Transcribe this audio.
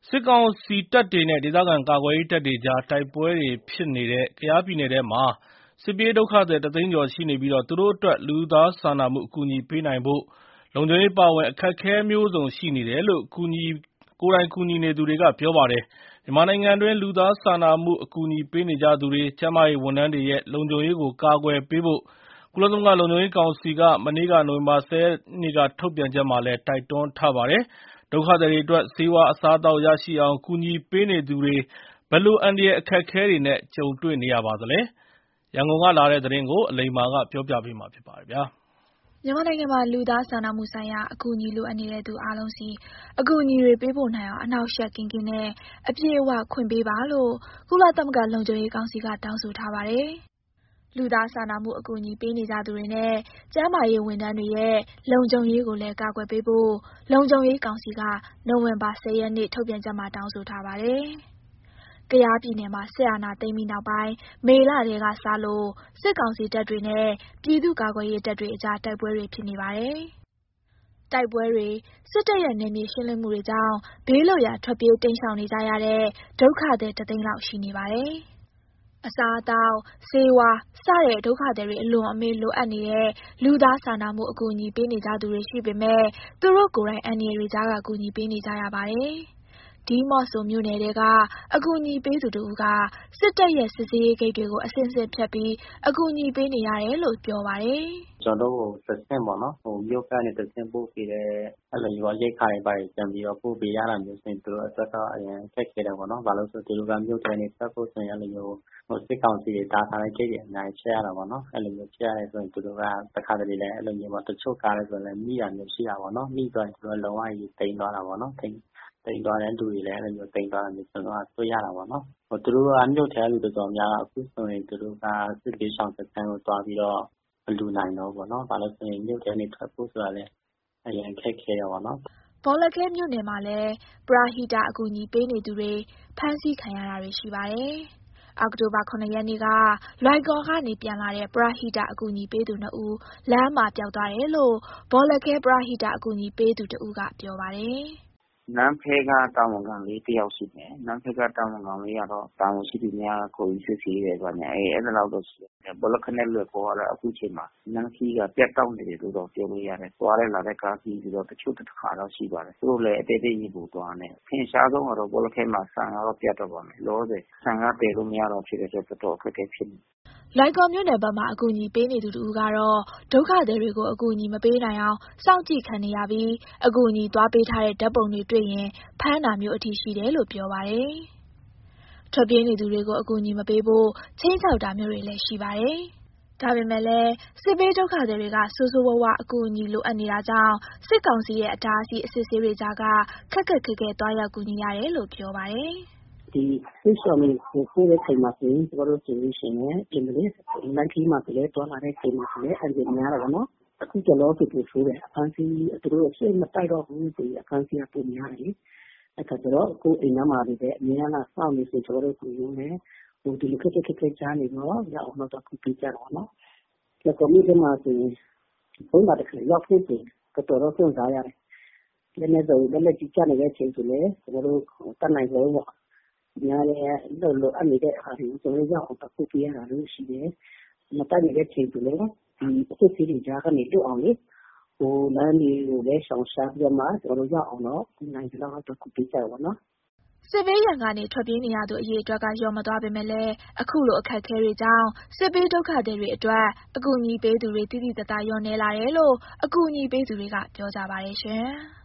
စစ်ကောင်စီတပ်တွေနဲ့ဒေသခံကာကွယ်ရေးတပ်တွေကြားတိုက်ပွဲတွေဖြစ်နေတဲ့ကယားပြည်နယ်ထဲမှာစစ်ပြေးဒုက္ခသည်1 သိန်းကျော်ရှိနေပြီးသူတို့အတွက်လူသားစာနာမှုအကူအညီပေးနိုင်ဖို့လုံခြုံရေးပါဝင်အခက်အခဲမျိုးစုံရှိနေတယ်လို့ကိုယ်တိုင်ကူညီနေသူတွေကပြောပါတယ်။မြန်မာနိုင်ငံတွင်းလူသားစာနာမှုအကူအညီပေးနေကြသူတွေကျန်းမာရေးဝန်ထမ်းတွေရဲ့လုံခြုံရေးကိုကာကွယ်ပေးဖို့ကုလသမဂ္ဂလုံခြုံရေးကောင်စီကမနေ့ကနိုဝင်ဘာ 10 ရက်နေ့ကထုတ်ပြန်ချက်မှာလည်းတိုက်တွန်းထားပါတယ်။ဒုက္ခသည်တွေအတွက်ဆေးဝါးအစားအသောက်ရရှိအောင်ကူညီပေးနေသူတွေဘယ်လိုအန္တရာယ်အခက်အခဲတွေနဲ့ကြုံတွေ့နေရပါသလဲ။ရန်ကုန်ကလာတဲ့သတင်းကိုအလိမ္မာကပြောပြပေးမှာဖြစ်ပါတယ်ဗျာ။မြန်မာနိုင်ငံမှာလူသားစာနာမှုဆိုင်ရာအကူအညီလိုအပ်နေတဲ့သူအားလုံးစီအကူအညီတွေပေးဖို့နိုင်အောင်အနှောက်အယှက်ကင်းနဲ့အပြည့်အဝခွင့်ပေးပါလို့ကုလသမဂ္ဂလုံခြုံရေးကောင်စီကတောင်းဆိုထားပါတယ်။လူသားစာနာမှုအကူအညီပေးနေကြသူတွေနဲ့ကျန်းမာရေးဝန်ထမ်းတွေရဲ့လုံခြုံရေးကိုလည်းကာကွယ်ပေးဖို့လုံခြုံရေးကောင်စီကနိုဝင်ဘာ 10 ရက်နေ့ထုတ်ပြန်ချက်မှာတောင်းဆိုထားပါတယ်။ကယားပြည်နယ်မှာစစ်အာဏာသိမ်းပြီးနောက်ပိုင်းမေလထဲကစလို့စစ်ကောင်စီတပ်တွေနဲ့ပြည်သူ့ကာကွယ်ရေးတပ်တွေအကြားတိုက်ပွဲတွေဖြစ်နေပါတယ်။တိုက်ပွဲတွေစစ်တပ်ရဲ့နယ်မြေရှင်းလင်းမှုတွေကြောင့်ဘေးလွတ်ရာထွက်ပြေးတိမ်းရှောင်နေကြရတဲ့ဒုက္ခသည်1 သိန်းလောက်ရှိနေပါတယ်။အစားအသောက်ဆေးဝါးစတဲ့ဒုက္ခသည်တွေအလွန်အမင်းလိုအပ်နေတဲ့လူသားစာနာမှုအကူအညီပေးနေကြသူတွေရှိပေမဲ့သူတို့ကိုယ်တိုင်အန္တရာယ်တွေကြားကကူညီပေးနေကြရပါတယ်။ဒီးမော့ဆိုမြို့နယ်ထဲကအကူအညီပေးသူတဦးကစစ်တပ်ရဲ့စစ်ဆေးရေးဂိတ်တွေကိုအဆင့်ဆင့်ဖြတ်ပြီးအကူအညီပေးနေရတယ်လို့ပြောပါတယ်။ကျွန်တော်တို့ကိုစင်ပေါ့နော်မြို့ကနေတဆင့်ပို့ပေးတဲ့အဲ့လိုမျိုးရိတ်ခါတွေပါပြန်ပြီးတော့ပို့ပေးရတာမျိုးဆိုရင်သူတို့အတွက်တော့အရင်ခက်ခဲတယ်ပေါ့နော်။ဘာလို့ဆိုသူတို့ကမြို့ထဲနေဆက်ဖို့ဆိုရင်အဲ့လိုမျိုးစစ်ကောင်စီတွေတားထားတဲ့ဂိတ်တွေအများကြီးချက်ရတာပေါ့နော်။အဲ့လိုမျိုးချက်ရတယ်ဆိုရင်သူတို့ကတစ်ခါတလေလည်းအဲ့လိုမျိုးပေါ့တချို့ကားလည်းဆိုရင်မိရမျိုးရှိတာပေါ့နော်။မိသွားရင်သူတို့လုံးဝကြီးတိမ်သွားတာပေါ့နော်။တိမ်သွားတဲ့လူတွေလည်းအဲ့လိုမျိုးတိမ်သွားတာမျိုးကျွန်တော်ကတွေ့ရတာပေါ့နော်။သူတို့ကမြို့ထဲလူတော်တော်များအခုဆိုရင်သူတို့ကစစ်လေးဆောင်စခန်းကိုတွားပြီးတော့မလူနိုင်တော့ပေါ့နော်။ဘာလို့ဆိုရင်မြို့ထဲနေထွက်ဖို့ဆိုတာလည်းအရင်ခက်ခဲရပါတော့။ဘောလခဲမြို့နယ်မှာလည်းပရဟိတအကူအညီပေးနေသူတွေဖမ်းဆီးခံရတာတွေရှိပါတယ်။အောက်တိုဘာ 9 ရက်နေ့ကလွိုင်ကော်ကနေပြန်လာတဲ့ပရဟိတအကူအညီပေးသူ2 ဦးလမ်းမှာပျောက်သွားတယ်လို့ဘောလခဲပရဟိတအကူအညီပေးသူတဦးကပြောပါတယ်။နန်းဖဲကတာဝန်ခံလေးတယောက်ရှိတယ်။နန်းဖဲကတာဝန်ခံလေးကတော့တာဝန်ရှိသူများကိုကြီးစစ်ဆေးတယ်ဗျာ။အဲ့ဒါတော့ရှိတယ်။ဘောလခနဲ့လွယ်ပေါ်ကတော့အခုချိန်မှာနန်းခီးကပြတ်တောက်နေတယ်လို့တော့ပြောလို့ရတယ်။သွားရလာတဲ့ကားကြီးဆိုတော့တချို့တစ်ခါတော့ရှိပါတယ်။သူတို့လည်းအသေးသေးကြီးပို့သွားတယ်။ထင်ရှားဆုံးကတော့ဘောလခဲမှာဆန်ကတော့ပြတ်တော့ပါမယ်။လောဆယ်ဆန်ကတည်လို့မရတော့ဖြစ်တဲ့အတွက်တော်အခက်အခဲဖြစ်နေလွိုင်ကော်မြို့နယ်ဘက်မှာအကူအညီပေးနေသူတဦးကတော့ဒုက္ခသည်တွေကိုအကူအညီမပေးနိုင်အောင်စောင့်ကြည့်ခံနေရပြီးအကူအညီသွားပေးထားတဲ့ဓာတ်ပုံတွေတွေ့ရင်ဖမ်းတာမျိုးအထိရှိတယ်လို့ပြောပါတယ်။ထွက်ပြေးနေသူတွေကိုအကူအညီမပေးဖို့ချင်းချောက်တာမျိုးတွေလည်းရှိပါတယ်။ဒါပေမဲ့လည်းစစ်ဘေးဒုက္ခသည်တွေကဆိုးဆိုးဝါးဝါအကူအညီလိုအပ်နေတာကြောင့်စစ်ကောင်စီရဲ့အတားအဆီးအစစ်ဆေးတွေကြားကခက်ခက်ခဲခဲသွားရောက်ကူညီရတယ်လို့ပြောပါတယ်။ဒီစစ်ဆောင်ကိုပို့တဲ့ချိန်မှာဆိုရင်ကျွန်တော်တို့ဆိုလို့ရှိရင်ဒီမလေးလမ်းကြီးမှာကလေးတွားလာတဲ့ချိန်မှာဆိုလည်းအရင်များတော့နော်အခုကျတော့သူဆိုတယ်အခန်းစီသူတို့ရှေ့မတိုက်တော့ဘူးဒီအခန်းစီကပုံများတယ်အခါကျတော့ကိုအိမ်နာမှာလည်းအများအားစောင့်နေဆိုကျွန်တော်တို့ကိုရုံးနေဟိုဒီလိုခက်ခက်ကြားနေတော့ရအောင်တော့ခုပြကြတော့နော်ဒီကွန်မြူနတီမှာဆိုရင်ဘုံလာတဲ့ခါရောက်ဖို့တော်တော်ဆုံးစားရတယ်လည်းနဲ့တော့လည်းကြည့်ကြနေတဲ့ချိန်ဆိုလည်းကျွန်တော်တို့တတ်နိုင်လို့ပေါ့ညာလည်းလို့အမိတဲ့အခါကြီးကျွန်တော်ရောက်အောင်တက်ပြရတာလို့ရှိတယ်မတက်နေတဲ့ချိန်ဆိုလည်းဒီအစ်စီတွေကြားကနေလွတ်အောင်လေဟိုလမ်းကြီးကိုလည်းရှောင်ရှားပြမှကျွန်တော်ရောက်အောင်တော့နိုင်ကြတော့တက်ပြကြပါတော့စစ်ဘေးရန်ကနေထွက်ပြေးနေရသူအရေးအတွက်ကလျော့မသွားပေမဲ့လည်းအခုလိုအခက်အခဲတွေကြောင့်စစ်ဘေးဒုက္ခသည်တွေအတွက်အကူအညီပေးသူတွေတိတိတသားလျော့နေလာတယ်လို့အကူအညီပေးသူတွေကပြောကြပါတယ်ရှင်။